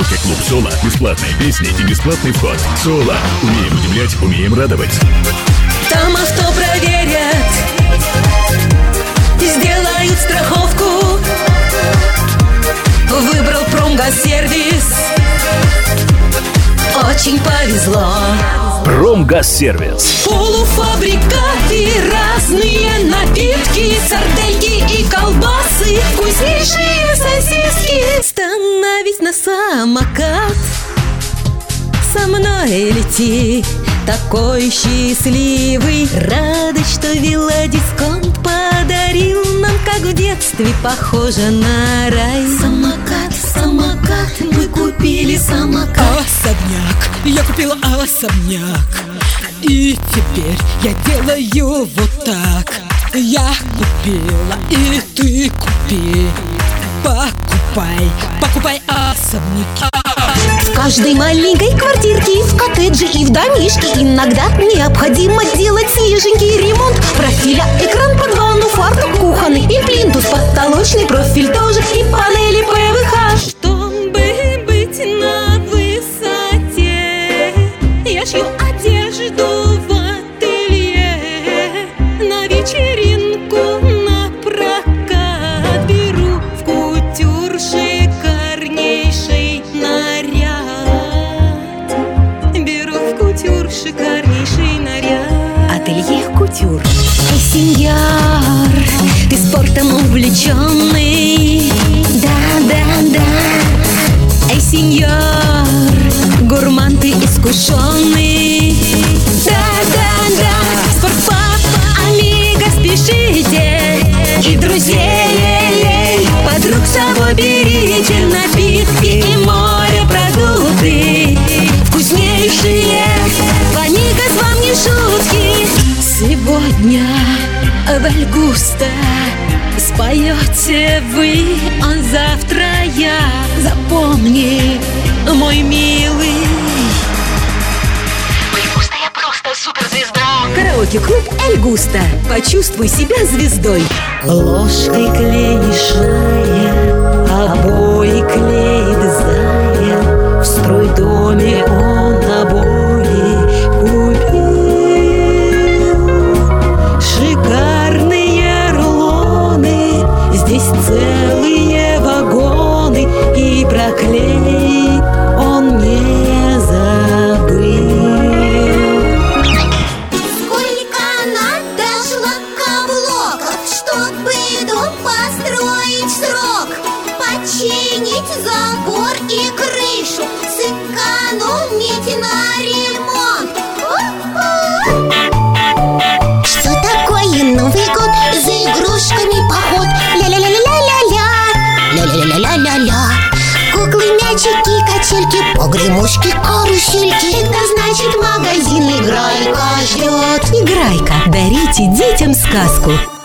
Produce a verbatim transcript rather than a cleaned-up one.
Караоке-клуб «Соло». Бесплатные песни и бесплатный вход. «Соло». Умеем удивлять, умеем радовать. Там авто проверят, сделают страховку. Выбрал Промгазсервис. Очень повезло. Промгазсервис. Полуфабрикаты, разные напитки, сардельки и колбасы, вкуснейшие сосиски. Становись на самокат, со мной лети, такой счастливый. Радость, что велодисконт подарил нам, как в детстве, похоже на рай. Самокат, самокат, мы купили самокат. Особняк, я купила особняк. И теперь я делаю вот так. Я купила, и ты купи. Покупай, покупай особняки. В каждой маленькой квартирке, в коттедже и в домишке иногда необходимо делать свеженький ремонт профиля. Экран под ванну, фартук кухонный и плинтус, потолочный профиль тоже, и панели ПВХ. Чтобы быть на высоте, я шью одежду в ателье. На вечеринку на прокат беру в кутюр шикарнейший наряд. Беру в кутюр шикарнейший наряд. Ателье Кутюр. Эй, сеньор, ты спортом увлеченный. Да, да, да. Эй, сеньор, гурман ты искушенный. Да, да, да. Спортпап, амиго, спешите. И друзей, подруг с собой берите. Напитки и морепродукты вкуснейшие. Ваника, с вам не шутки. Сегодня в Эль Густо споете вы, а завтра я. Запомни, мой милый. В Эль Густо я просто суперзвезда. Караоке-клуб «Эль Густо». Почувствуй себя звездой. Ложкой клеишь шая, обои клеит зая. В стройдоме он обои купил. Шикарные рулоны, здесь целые вагоны. И про клей он не забыл. Сколько надо шлакоблоков, чтобы дом построить в срок, починить забор и крышу, сэкономить на ремонт. Что такое Новый год? За игрушками поход. Ля-ля-ля-ля-ля-ля. Ля-ля-ля-ля-ля-ля. Куклы, мячики, качельки, погремушки, карусельки. Это значит, магазин «Играйка» ждет. Играйка. Дарите детям сказку.